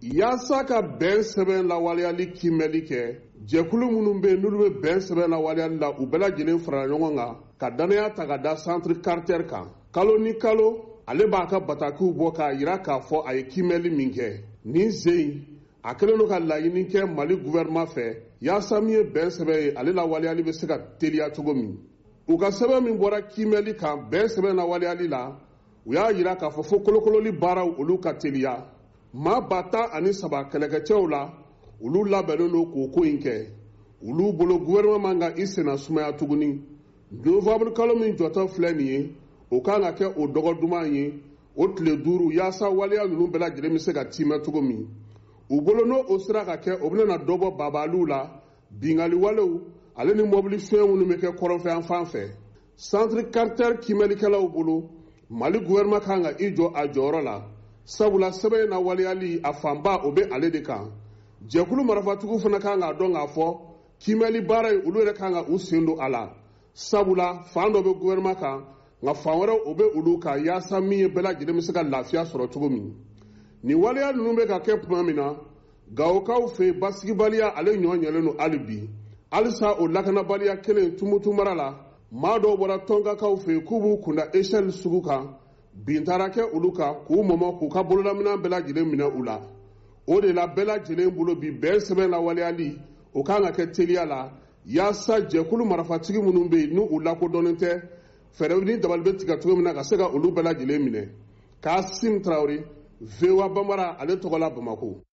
yaasa ka bɛn sɛbɛn lawaleyali kiimɛli kɛ jɛkulu minnu bɛ n'olu bɛ bɛn sɛbɛn lawaleyali la u bɛɛ lajɛlen farala ɲɔgɔn kan ka danaya ta ka da centre Carter kan kalo ni kalo ale b'a ka batakiw bɔ k'a jira k'a fɔ a ye kiimɛli min kɛ nin sen a kɛlen don ka laɲini kɛ Mali gouvernement fɛ yaasa min ye bɛn sɛbɛn ye ale lawaleyali bɛ se ka teliya cogo min u ka sɛbɛn min bɔra kiimɛli kan bɛn sɛbɛn lawaleyali la u y'a jira k'a fɔ fo kolokololi baaraw olu ka teliya maa 113 kɛlɛkɛcɛw la olu labɛnnen don k'o ko in kɛ olu bolo gouvernement man ka i senna sumaya tuguni novembre kalo min jɔtɔ filɛ nin ye o kan ka kɛ o dɔgɔ duman ye o tile 5 yaasa waleya ninnu bɛɛ lajɛlen bɛ se ka tiimɛ cogo min u bolo n'o o sera ka kɛ o bɛna dɔ bɔ babaliw la bingali walew ale ni mobili fɛn minnu bɛ kɛ kɔrɔnfɛ fan fɛ centre Carter kiimɛlikɛlaw bolo Mali gouvernement kan ka i jɔ a jɔyɔrɔ la sabula sɛbɛn na waleyali a fanba o bɛ ale de kan jɛkulu marafatigiw fana kan k'a dɔn k'a fɔ kiimɛli baara ye olu yɛrɛ kan ka u sen don a la sabula fan dɔ bɛ gouvernement kan nka fan wɛrɛw o bɛ olu kan yaasa min ye bɛɛ lajɛlen bɛ se ka lafiya sɔrɔ cogo min nin waleya ninnu bɛ ka kɛ tuma min na gawokaw fɛ basigibaliya ale ɲɔ ɲɛlen don hali bi halisa o lakanabaliya kelen Tumutu mara la maa dɔw bɔra tɔnkakaw fɛ k'u b'u kunda échelle sugu kan bin taara kɛ olu kan k'u mɔmɔ k'u ka bololaminɛ bɛɛ lajɛlen minɛ u la o de la bɛɛ lajɛlen bolo bi bɛn sɛbɛn lawaleyali o kan ka kɛ teliya la yaasa jɛkulu marifatigi minnu bɛ yen n'u lakodɔnnen tɛ fɛɛrɛw ni dabali bɛ tigɛ cogo min na ka se ka olu bɛɛ lajɛlen minɛ Kasim Traoré VOA Bambara ale tɔgɔ la Bamako.